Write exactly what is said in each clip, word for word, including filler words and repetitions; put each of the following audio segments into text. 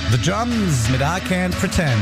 The Drums mit I Can't Pretend.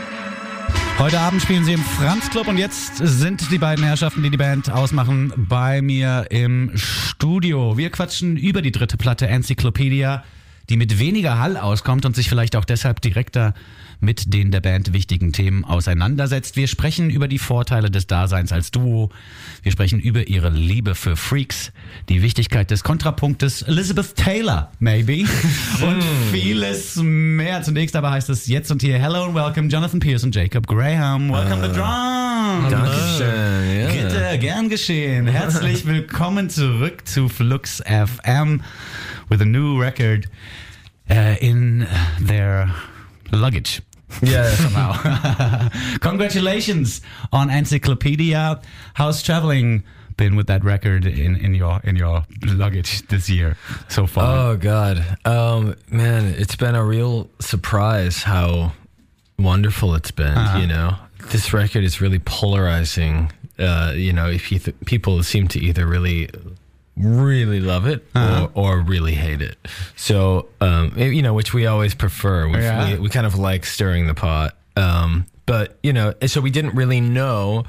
Heute Abend spielen sie im Franz Club und jetzt sind die beiden Herrschaften, die die Band ausmachen, bei mir im Studio. Wir quatschen über die dritte Platte Encyclopedia, die mit weniger Hall auskommt und sich vielleicht auch deshalb direkter mit den der Band wichtigen Themen auseinandersetzt. Wir sprechen über die Vorteile des Daseins als Duo. Wir sprechen über ihre Liebe für Freaks, die Wichtigkeit des Kontrapunktes Elizabeth Taylor, maybe, und vieles mehr. Zunächst aber heißt es jetzt und hier Hello and welcome Jonathan Pierce und Jacob Graham. Welcome uh, to Drums. Dankeschön. Yeah. Bitte, gern geschehen. Herzlich willkommen zurück zu Flux F M with a new record uh, in their luggage. Yeah, somehow. Congratulations on Encyclopedia. How's traveling been with that record in, in your in your luggage this year so far? Oh God, um, man, it's been a real surprise how wonderful it's been. Uh-huh. You know, this record is really polarizing. Uh, you know, if you th- people seem to either really. really love it uh-huh. or, or really hate it. So, um, you know, which we always prefer. We, yeah. we, we kind of like stirring the pot. Um, but, you know, so we didn't really know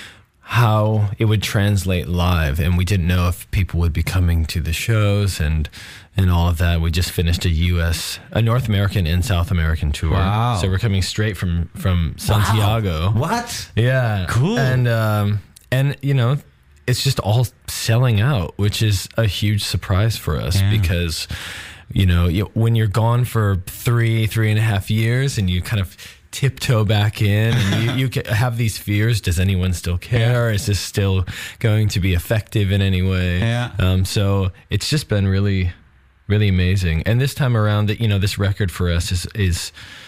how it would translate live. And we didn't know if people would be coming to the shows and and all of that. We just finished a U S, a North American and South American tour. Wow. So we're coming straight from, from Santiago. Wow. What? Yeah. Cool. And, um, and, you know, it's just all selling out, which is a huge surprise for us yeah. because, you know, you, when you're gone for three, three and a half years and you kind of tiptoe back in and you, you have these fears, does anyone still care? Yeah. Is this still going to be effective in any way? Yeah. Um, so it's just been really, really amazing. And this time around, that you know, this record for us is, is,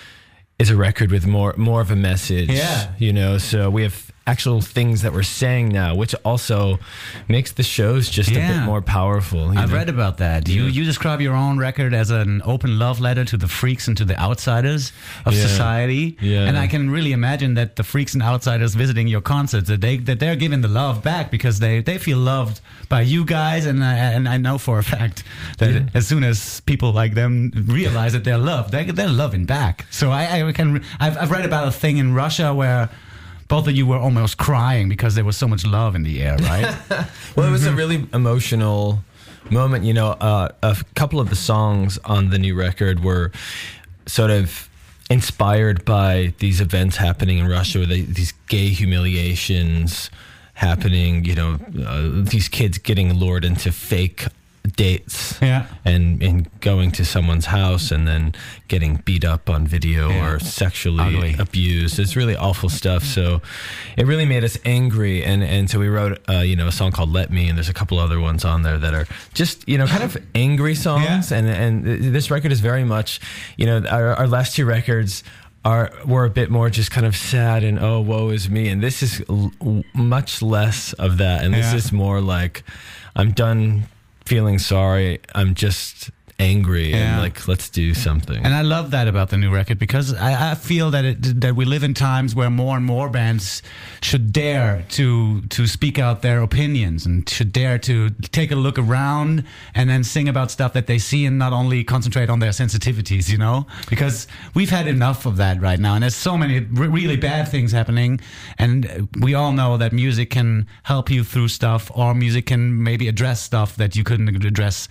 is a record with more, more of a message, yeah. you know, so we have actual things that we're saying now, which also makes the shows just yeah. a bit more powerful. I've know? read about that. You you describe your own record as an open love letter to the freaks and to the outsiders of yeah. society. Yeah. And I can really imagine that the freaks and outsiders visiting your concerts, that they that they're giving the love back because they, they feel loved by you guys. And I, and I know for a fact that yeah. as soon as people like them realize that they're loved, they they're loving back. So I, I can I've I've read about a thing in Russia where both of you were almost crying because there was so much love in the air, right? Well, it was a really emotional moment. You know, uh, a couple of the songs on the new record were sort of inspired by these events happening in Russia, with these gay humiliations happening, you know, uh, these kids getting lured into fake dates yeah. and, and going to someone's house and then getting beat up on video yeah. or sexually Ugly. abused. It's really awful stuff. So it really made us angry. And, and so we wrote, uh, you know, a song called Let Me, and there's a couple other ones on there that are just, you know, kind of angry songs. Yeah. And, and this record is very much, you know, our, our last two records are were a bit more just kind of sad and, oh, woe is me. And this is l- much less of that. And this yeah. is more like, I'm done feeling sorry, I'm just angry yeah. and like, let's do something. And I love that about the new record because I, I feel that it, that we live in times where more and more bands should dare to to speak out their opinions and should dare to take a look around and then sing about stuff that they see and not only concentrate on their sensitivities, you know? Because we've had enough of that right now, and there's so many re- really bad things happening, and we all know that music can help you through stuff, or music can maybe address stuff that you couldn't address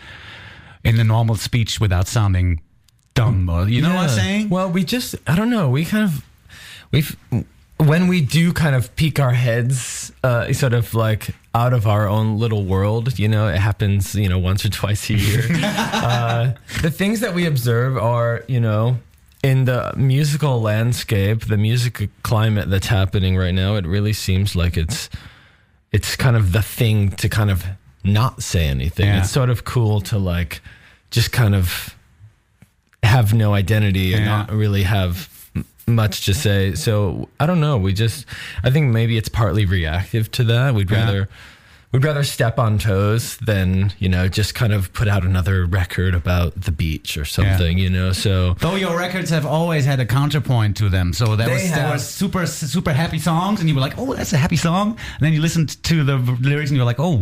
in the normal speech without sounding dumb, or you know yeah. what I'm saying? Well, we just, I don't know, we kind of, we've, when we do kind of peek our heads, uh, sort of like out of our own little world, you know, it happens, you know, once or twice a year. uh, the things that we observe are, you know, in the musical landscape, the music climate that's happening right now, it really seems like it's, it's kind of the thing to kind of not say anything. Yeah. It's sort of cool to like just kind of have no identity and yeah. not really have m- much to say. So I don't know. We just, I think maybe it's partly reactive to that. We'd yeah. rather, we'd rather step on toes than, you know, just kind of put out another record about the beach or something, yeah. you know, so. Though your records have always had a counterpoint to them. So there, They was, there have. were super, super happy songs and you were like, oh, that's a happy song. And then you listened to the lyrics and you're like, oh,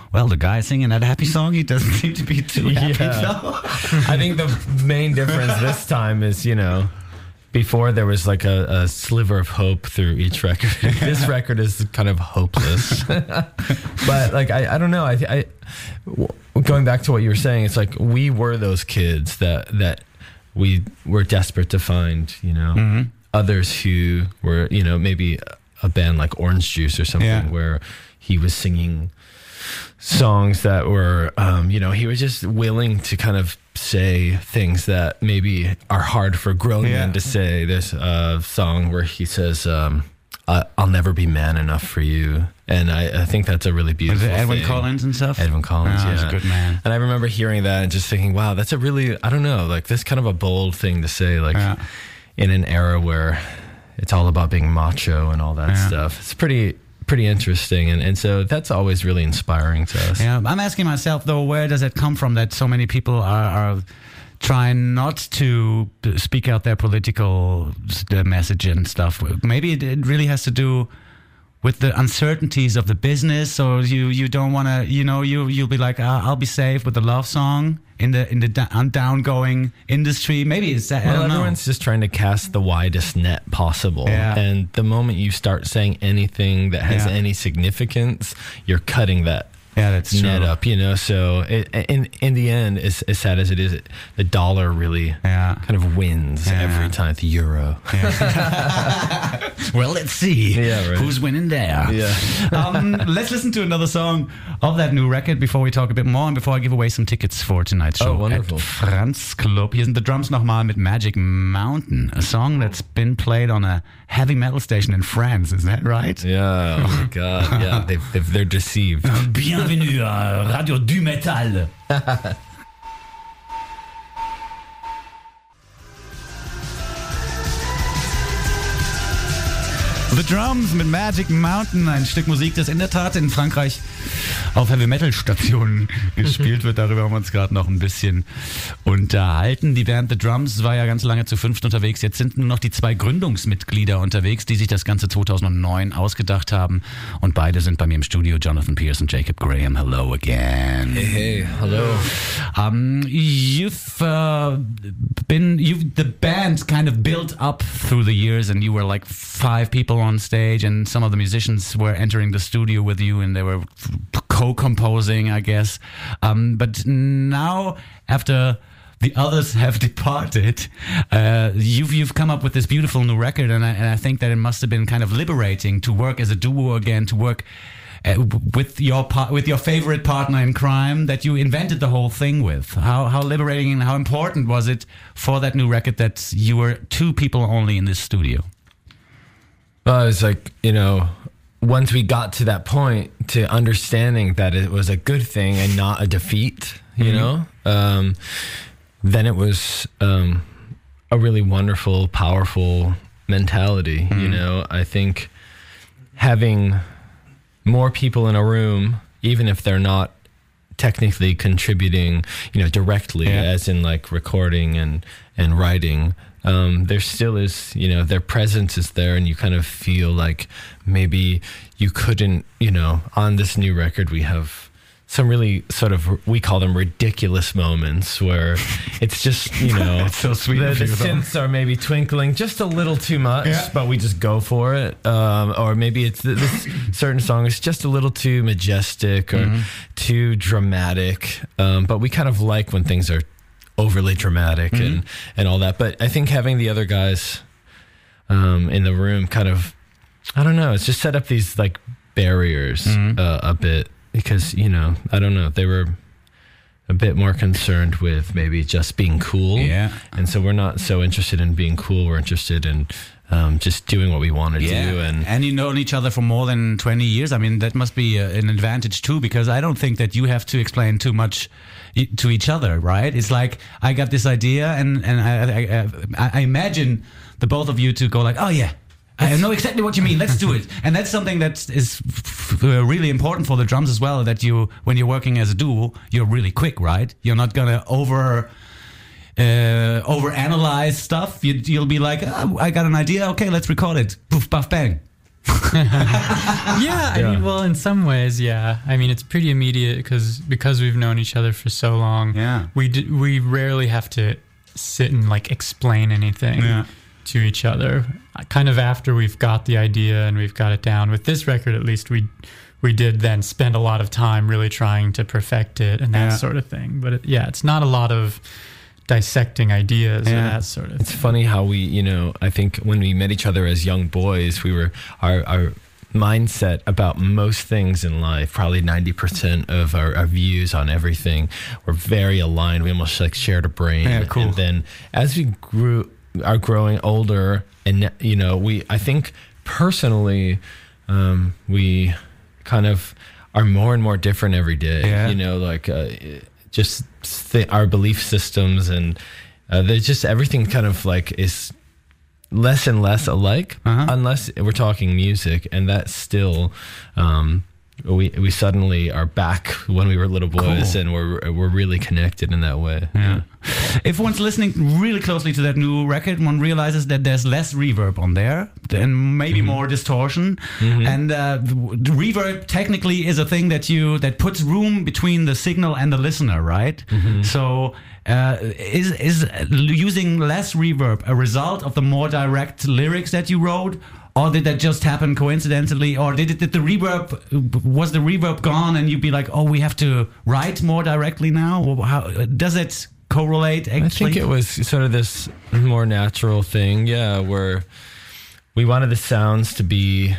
well, the guy singing that happy song, he doesn't seem to be too happy. Yeah. So. I think the main difference this time is, you know, before there was like a, a sliver of hope through each record. This record is kind of hopeless. But like, I, I don't know. I, I, going back to what you were saying, it's like we were those kids that, that we were desperate to find, you know, mm-hmm. others who were, you know, maybe a band like Orange Juice or something yeah. where he was singing songs that were, um, you know, he was just willing to kind of say things that maybe are hard for grown yeah. men to say. There's a song where he says, um, I, I'll never be man enough for you. And I, I think that's a really beautiful thing. Edwin thing. Collins and stuff? Edwin Collins, oh, yeah. He's a good man. And I remember hearing that and just thinking, wow, that's a really, I don't know, like this kind of a bold thing to say, like yeah. in an era where it's all about being macho and all that yeah. stuff. It's pretty... pretty interesting, and, and so that's always really inspiring to us. Yeah, I'm asking myself though, where does it come from that so many people are, are trying not to speak out their political message and stuff? Maybe it, it really has to do with the uncertainties of the business, or you you don't want to, you know, you you'll be like, uh, I'll be safe with the love song in the in the down, down going industry. Maybe it's that. Well, I don't everyone's know. just trying to cast the widest net possible, yeah. and the moment you start saying anything that has yeah. any significance, you're cutting that. Yeah, that's net true. up, you know. So it, in in the end, as, as sad as it is, the dollar really yeah. kind of wins yeah. every time. The euro. Yeah. Well, let's see yeah, right. who's winning there. Yeah. um, let's listen to another song of that new record before we talk a bit more and before I give away some tickets for tonight's show. Oh, wonderful. At Franz Club. Hier sind the drums nochmal mit Magic Mountain, a song that's been played on a heavy metal station in France. Is that right? Yeah. Oh my God. Yeah. They've, they've, they're deceived. Bienvenue à Radio du Metal. The Drums mit Magic Mountain, ein Stück Musik, das in der Tat in Frankreich auf Heavy-Metal-Stationen gespielt wird. Darüber haben wir uns gerade noch ein bisschen unterhalten. Die Band The Drums war ja ganz lange zu fünft unterwegs. Jetzt sind nur noch die zwei Gründungsmitglieder unterwegs, die sich das Ganze zweitausendneun ausgedacht haben. Und beide sind bei mir im Studio, Jonathan Pierce und Jacob Graham. Hello again. Hey, hey, hello. Um, you've uh, been, you've the band kind of built up through the years, and you were like five people on stage, and some of the musicians were entering the studio with you, and they were co-composing, I guess. Um, but now, after the others have departed, uh, you've you've come up with this beautiful new record, and I, and I think that it must have been kind of liberating to work as a duo again, to work uh, with your par- with your favorite partner in crime that you invented the whole thing with. How how liberating and how important was it for that new record that you were two people only in this studio? Well, it's like, you know, once we got to that point to understanding that it was a good thing and not a defeat, you mm-hmm. know, um, then it was um, a really wonderful, powerful mentality. Mm-hmm. You know, I think having more people in a room, even if they're not technically contributing, you know, directly, yeah. as in like recording and, and writing, um, there still is, you know, their presence is there, and you kind of feel like maybe you couldn't, you know, on this new record, we have some really sort of, we call them ridiculous moments where it's just, you know, it's so sweet. The, the synths are maybe twinkling just a little too much, yeah. but we just go for it. Um, or maybe it's this certain song is just a little too majestic or mm-hmm. too dramatic. Um, but we kind of like when things are overly dramatic mm-hmm. and, and all that. But I think having the other guys um, in the room kind of, I don't know, it's just set up these like barriers mm-hmm. uh, a bit. Because, you know, I don't know, they were a bit more concerned with maybe just being cool. Yeah. And so we're not so interested in being cool. We're interested in um, just doing what we want to yeah. do. And and you've known each other for more than twenty years. I mean, that must be a, an advantage too, because I don't think that you have to explain too much to each other, right? It's like, I got this idea, and, and I, I, I imagine the both of you to go like, oh yeah, I know exactly what you mean. Let's do it. And that's something that is f- f- really important for the drums as well, that you, when you're working as a duo, you're really quick, right? You're not going to over uh, over analyze stuff. You, you'll be like, oh, I got an idea. Okay, let's record it. Poof, puff, bang. yeah, I Yeah. mean, well, in some ways, yeah. I mean, it's pretty immediate because because we've known each other for so long. Yeah. we d- we rarely have to sit and like explain anything Yeah. to each other. Kind of after we've got the idea and we've got it down. With this record, at least we we did then spend a lot of time really trying to perfect it and that Yeah. sort of thing. But it, yeah, it's not a lot of dissecting ideas or Yeah. that sort of It's thing. funny how we, you know, I think when we met each other as young boys, we were, our, our mindset about most things in life, probably ninety percent of our, our views on everything were very aligned. We almost like shared a brain. Yeah, cool. And then as we grew, are growing older and, you know, we, I think personally, um, we kind of are more and more different every day, Yeah. you know, like, uh, just th- our belief systems and uh, there's just everything kind of like is less and less alike, Uh-huh. unless we're talking music, and that's still um, we we suddenly are back when we were little boys, Cool. and we're we're really connected in that way. Yeah. If one's listening really closely to that new record, one realizes that there's less reverb on there and maybe more distortion. And uh, the reverb technically is a thing that you that puts room between the signal and the listener, right? So uh, is is using less reverb a result of the more direct lyrics that you wrote? Or did that just happen coincidentally? Or did it? Did the reverb? Was the reverb gone, and you'd be like, "Oh, we have to write more directly now"? Or how does it correlate? Actually, I think it was sort of this more natural thing, yeah, where we wanted the sounds to be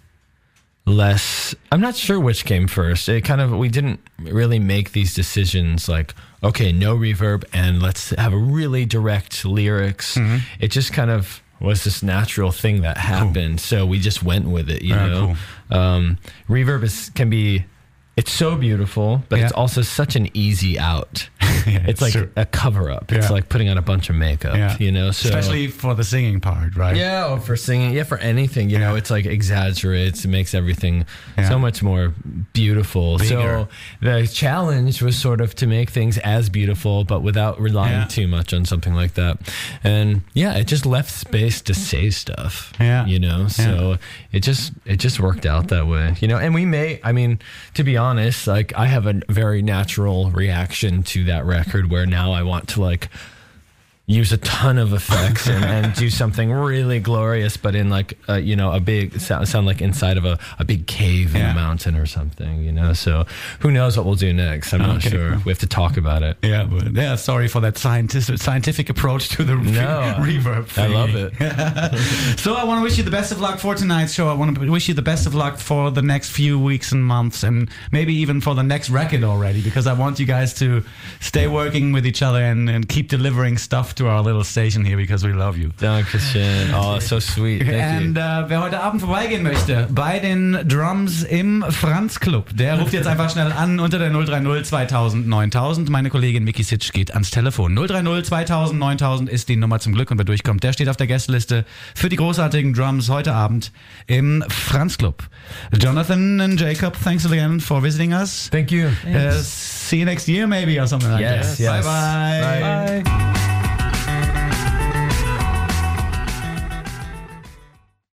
less. I'm not sure which came first. It kind of we didn't really make these decisions like, okay, no reverb, and let's have a really direct lyrics. It just kind of was this natural thing that happened, so we just went with it. You Yeah, know, um, reverb is can be. It's so beautiful, but Yeah. it's also such an easy out. Yeah, it's like true. a cover up. It's Yeah. like putting on a bunch of makeup, Yeah. you know, so especially for the singing part, right? yeah, or for singing, yeah, for anything, you know, Yeah. it's like exaggerates. It makes everything Yeah. so much more beautiful. Bigger. So the challenge was sort of to make things as beautiful, but without relying Yeah. too much on something like that. And yeah, it just left space to say stuff. Yeah. you know, so it just it just worked out that way, you know. And we may, I mean, to be honest, like I have a very natural reaction to that record where now I want to like use a ton of effects and, and do something really glorious, but in like, uh, you know, a big, sound, sound like inside of a, a big cave in Yeah. a mountain or something, you know? So who knows what we'll do next? I'm not Okay. sure. We have to talk about it. Yeah, but yeah. Sorry for that scientific scientific approach to the re- No, reverb. I thing. love it. So I want to wish you the best of luck for tonight's show. I want to wish you the best of luck for the next few weeks and months, and maybe even for the next record already, because I want you guys to stay working with each other and, and keep delivering stuff to our little station here, because we love you. Dankeschön. Oh, so sweet. Thank Und you. äh, wer heute Abend vorbeigehen möchte bei den Drums im Franz Club, der ruft jetzt einfach schnell an unter der null drei null zweitausend neuntausend. Meine Kollegin Vicky Sitsch geht ans Telefon. null drei null zweitausend neuntausend ist die Nummer zum Glück, und wer durchkommt, der steht auf der Gästeliste für die großartigen Drums heute Abend im Franz Club. Jonathan and Jacob, thanks again for visiting us. Thank you. Uh, see you next year maybe or something like Yes, that. yes. Bye-bye. Bye. Bye.